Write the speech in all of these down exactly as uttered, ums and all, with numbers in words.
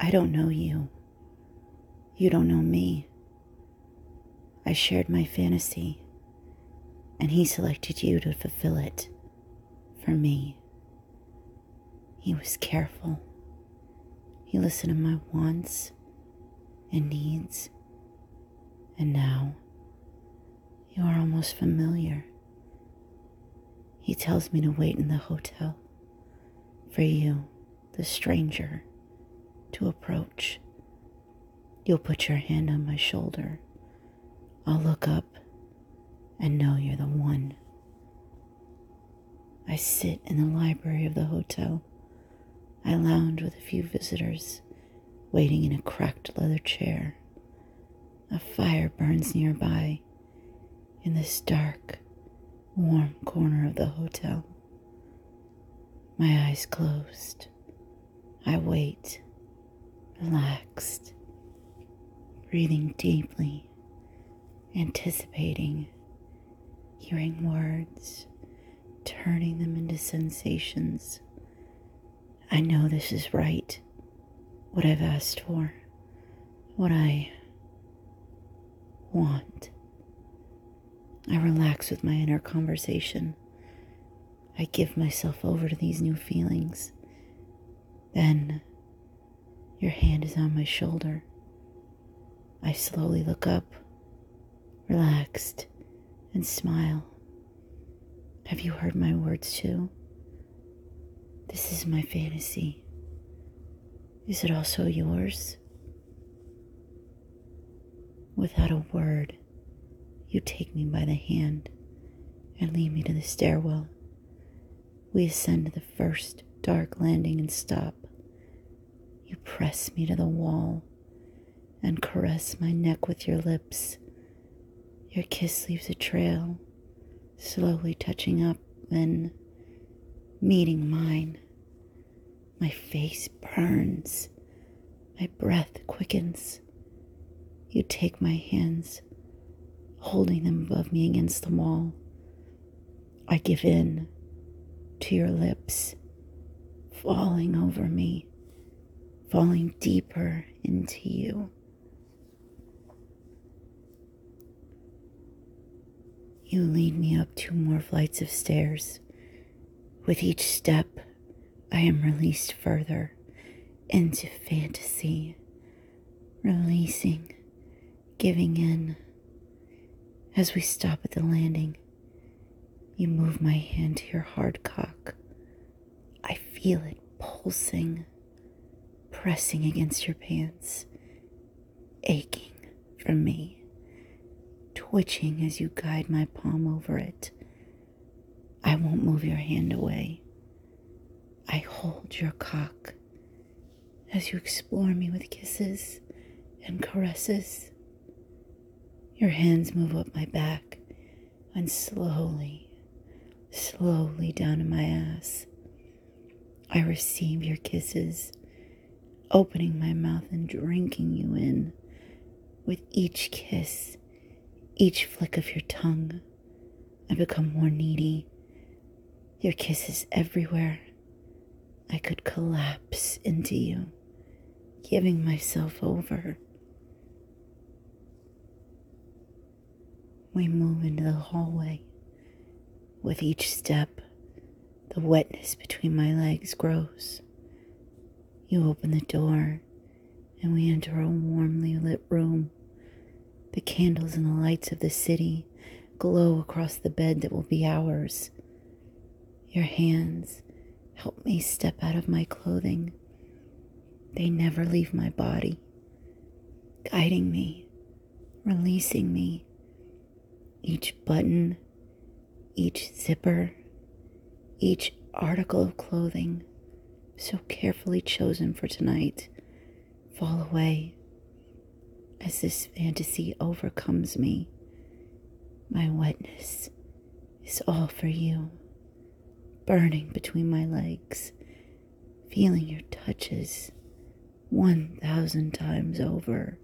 I don't know you. You don't know me. I shared my fantasy, and he selected you to fulfill it for me. He was careful. He listened to my wants and needs, and now you are almost familiar. He tells me to wait in the hotel for you, the stranger, to approach. You'll put your hand on my shoulder. I'll look up and know you're the one. I sit in the library of the hotel. I lounge with a few visitors, waiting in a cracked leather chair. A fire burns nearby in this dark, warm corner of the hotel. My eyes closed. I wait, relaxed, breathing deeply, anticipating, hearing words, turning them into sensations. I know this is right, what I've asked for, what I want. I relax with my inner conversation. I give myself over to these new feelings. Then, your hand is on my shoulder. I slowly look up, relaxed, and smile. Have you heard my words too? This is my fantasy. Is it also yours? Without a word, you take me by the hand and lead me to the stairwell. We ascend to the first dark landing and stop. You press me to the wall and caress my neck with your lips. Your kiss leaves a trail, slowly touching up, then meeting mine. My face burns. My breath quickens. You take my hands, holding them above me against the wall. I give in to your lips, falling over me, falling deeper into you. You lead me up two more flights of stairs. With each step, I am released further into fantasy, releasing, giving in. As we stop at the landing, you move my hand to your hard cock. I feel it pulsing, pressing against your pants, aching for me, twitching as you guide my palm over it. I won't move your hand away. I hold your cock as you explore me with kisses and caresses. Your hands move up my back and slowly, slowly down to my ass. I receive your kisses, opening my mouth and drinking you in. With each kiss, each flick of your tongue, I become more needy. Your kisses everywhere. I could collapse into you, giving myself over. We move into the hallway. With each step, the wetness between my legs grows. You open the door, and we enter a warmly lit room. The candles and the lights of the city glow across the bed that will be ours. Your hands help me step out of my clothing. They never leave my body, guiding me, releasing me. Each button, each zipper, each article of clothing, so carefully chosen for tonight, fall away as this fantasy overcomes me. My wetness is all for you, burning between my legs, feeling your touches one thousand times over.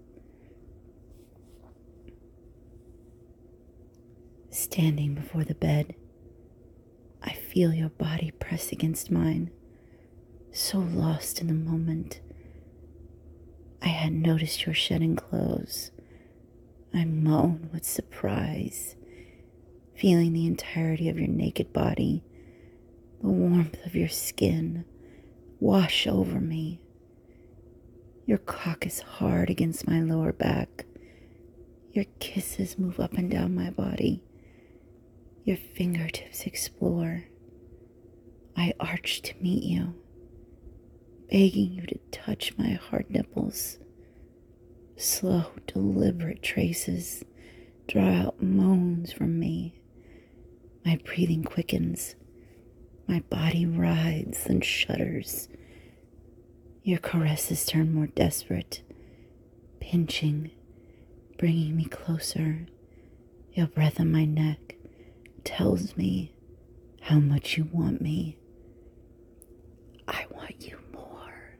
Standing before the bed, I feel your body press against mine, so lost in the moment. I hadn't noticed your shedding clothes. I moan with surprise, feeling the entirety of your naked body, the warmth of your skin wash over me. Your cock is hard against my lower back. Your kisses move up and down my body. Your fingertips explore. I arch to meet you, begging you to touch my hard nipples. Slow, deliberate traces draw out moans from me. My breathing quickens. My body writhes and shudders. Your caresses turn more desperate, pinching, bringing me closer. Your breath on my neck tells me how much you want me. I want you more.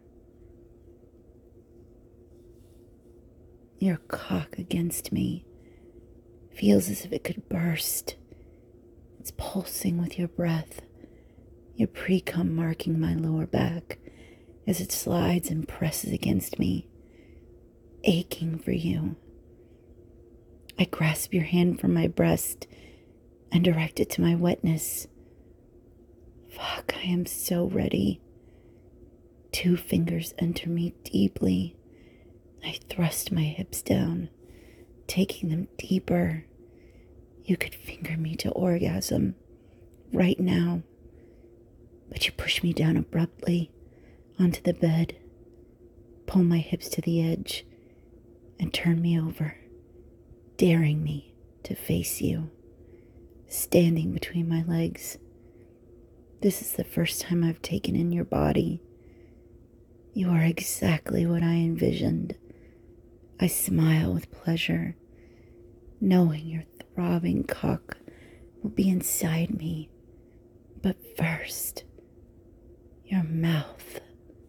Your cock against me feels as if it could burst. It's pulsing with your breath, your pre-cum marking my lower back as it slides and presses against me, aching for you. I grasp your hand from my breast and direct it to my wetness. Fuck, I am so ready. Two fingers enter me deeply. I thrust my hips down, taking them deeper. You could finger me to orgasm right now, but you push me down abruptly onto the bed, pull my hips to the edge, and turn me over, daring me to face you, standing between my legs. This is the first time I've taken in your body. You are exactly what I envisioned. I smile with pleasure, knowing your throbbing cock will be inside me. But first, your mouth.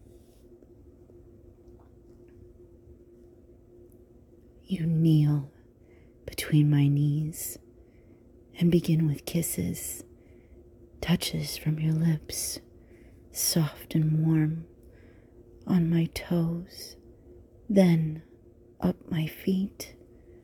You kneel between my knees and begin with kisses, touches from your lips, soft and warm, on my toes, then up my feet.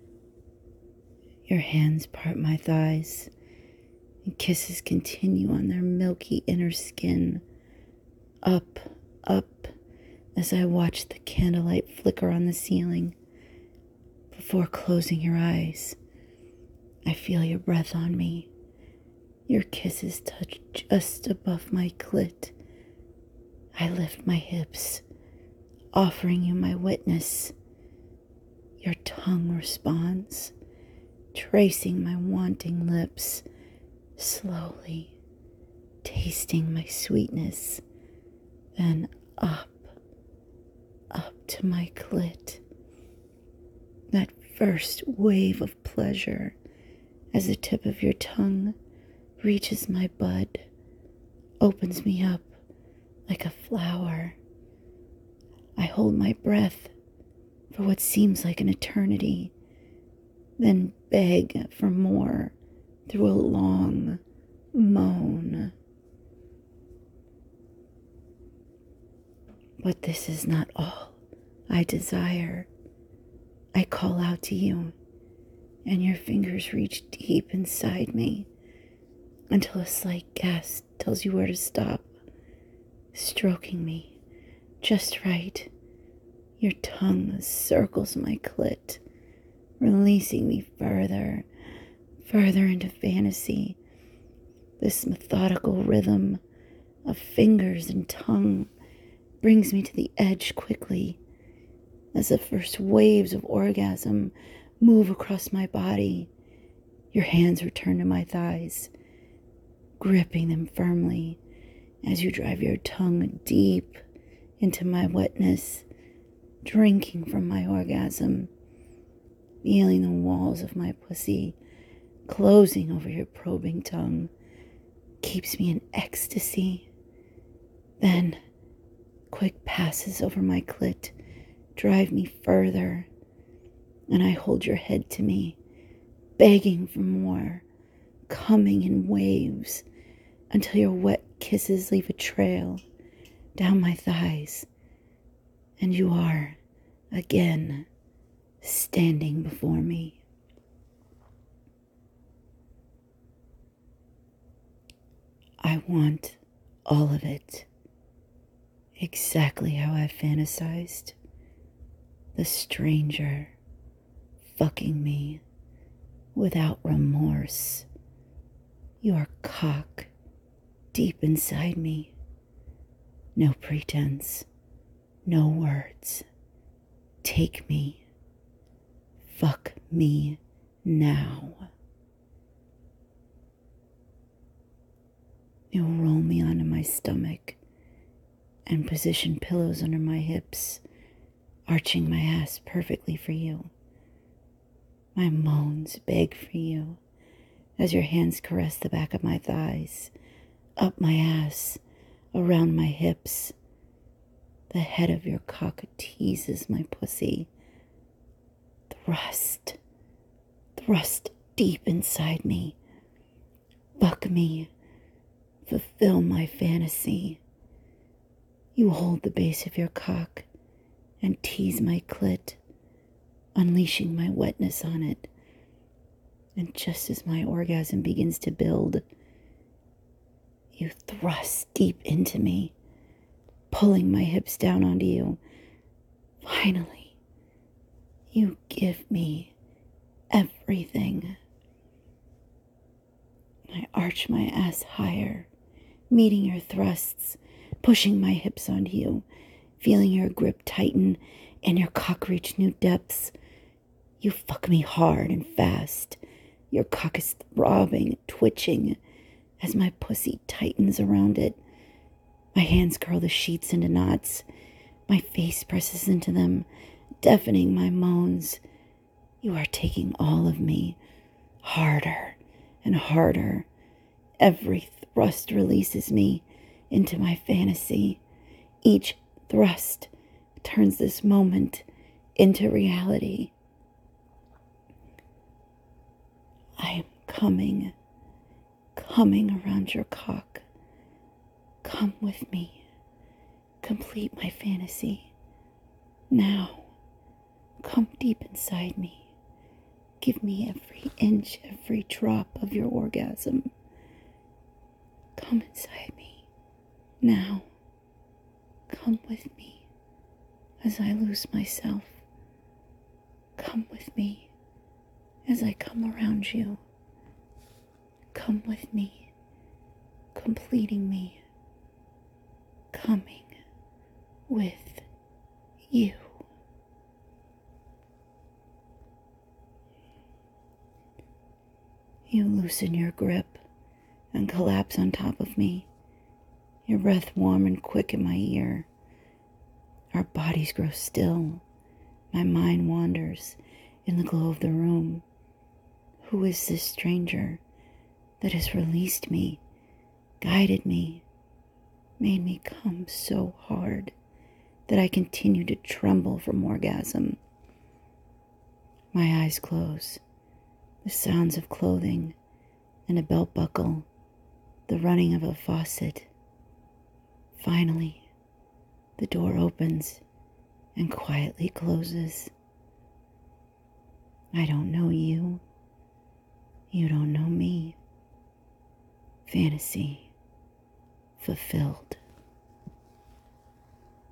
Your hands part my thighs, and kisses continue on their milky inner skin, up, up, as I watch the candlelight flicker on the ceiling. Before closing your eyes, I feel your breath on me. Your kisses touch just above my clit. I lift my hips, offering you my witness. Your tongue responds, tracing my wanting lips, slowly tasting my sweetness, then up, up to my clit. That first wave of pleasure as the tip of your tongue reaches my bud, opens me up like a flower. I hold my breath for what seems like an eternity, then beg for more through a long moan. But this is not all I desire. I call out to you, and your fingers reach deep inside me until a slight gasp tells you where to stop, stroking me just right. Your tongue circles my clit, releasing me further, further into fantasy. This methodical rhythm of fingers and tongue brings me to the edge quickly. As the first waves of orgasm move across my body, your hands return to my thighs, gripping them firmly as you drive your tongue deep into my wetness, drinking from my orgasm, feeling the walls of my pussy closing over your probing tongue, keeps me in ecstasy. Then, quick passes over my clit drive me further, and I hold your head to me, begging for more, coming in waves until your wet kisses leave a trail down my thighs, and you are again standing before me. I want all of it, exactly how I fantasized. The stranger fucking me without remorse. Your cock deep inside me. No pretense, no words. Take me. Fuck me now. You'll roll me onto my stomach and position pillows under my hips, arching my ass perfectly for you. My moans beg for you as your hands caress the back of my thighs, up my ass, around my hips. The head of your cock teases my pussy. Thrust, thrust deep inside me. Fuck me. Fulfill my fantasy. You hold the base of your cock and tease my clit, unleashing my wetness on it. And just as my orgasm begins to build, you thrust deep into me, pulling my hips down onto you. Finally, you give me everything. I arch my ass higher, meeting your thrusts, pushing my hips onto you, feeling your grip tighten and your cock reach new depths. You fuck me hard and fast. Your cock is throbbing, twitching as my pussy tightens around it. My hands curl the sheets into knots. My face presses into them, deafening my moans. You are taking all of me, harder and harder. Every thrust releases me into my fantasy. Each thrust turns this moment into reality. I am coming, coming around your cock. Come with me. Complete my fantasy. Now, come deep inside me. Give me every inch, every drop of your orgasm. Come inside me. Now, come with me as I lose myself. Come with me as I come around you. Come with me, completing me, coming with you. You loosen your grip and collapse on top of me, your breath warm and quick in my ear. Our bodies grow still. My mind wanders in the glow of the room. Who is this stranger that has released me, guided me, made me come so hard that I continue to tremble from orgasm? My eyes close. The sounds of clothing and a belt buckle, the running of a faucet. Finally, the door opens and quietly closes. I don't know you. You don't know me. Fantasy fulfilled.